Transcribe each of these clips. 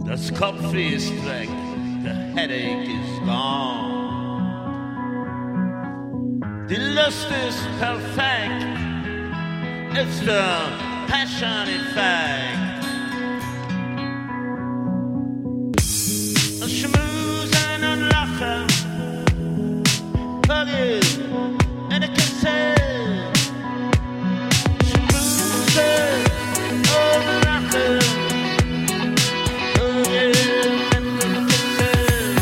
Das Kopfweh ist weg, der Headache is gone. Die Lust ist perfekt, it's the passion effect. Schmusen und lachen, Hugging and a kisses. Schmusen und lachen, Hugging and a kisses.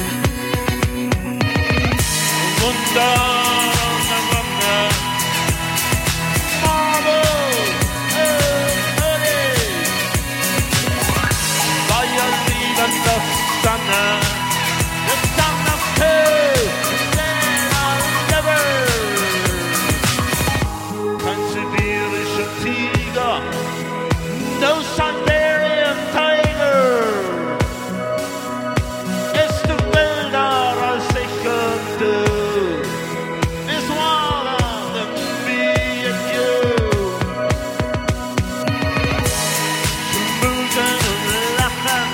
Wunder und ein Wunder, Marvel und Hugging. Feuer, Liebe und das Sonne. The son of two, never. Kein sibirischer Tiger, no Siberian Tiger. Ist du wilder als ich und du. Is one of them me and you. Schmusen und lachen.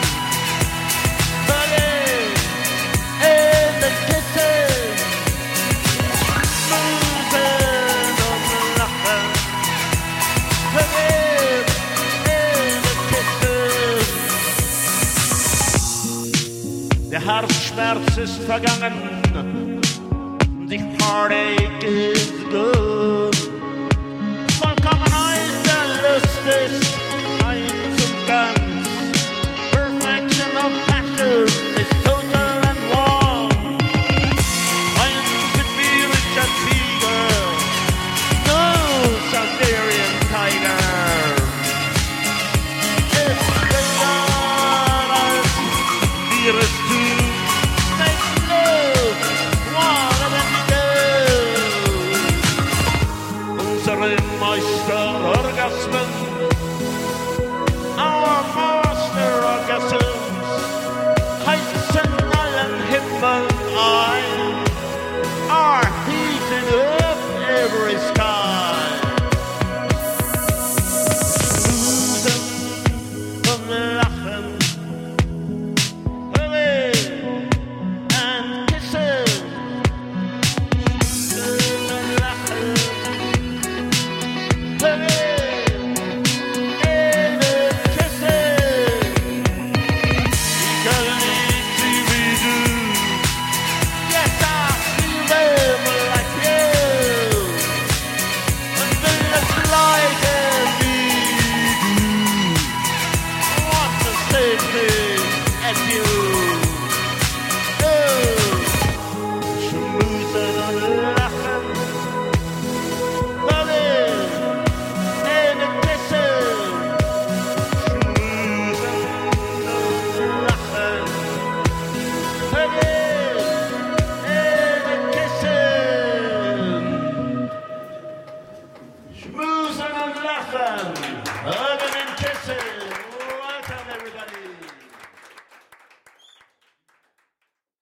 Der Herzschmerz ist vergangen, die Heartache is good. Vollkommenheit der Lust ist eins und ganz. Perfection of passion is total and one. Ein sibirischer Tiger, no Siberian Tiger. Ist wilder als Virus. Meister-Orgasmen, our Master-Orgasms, heizen allen Himmel ein, are heating up every sky. Schmusen und lachen, hugging and kissing. Schmusen und lachen. Schmusen und lachen.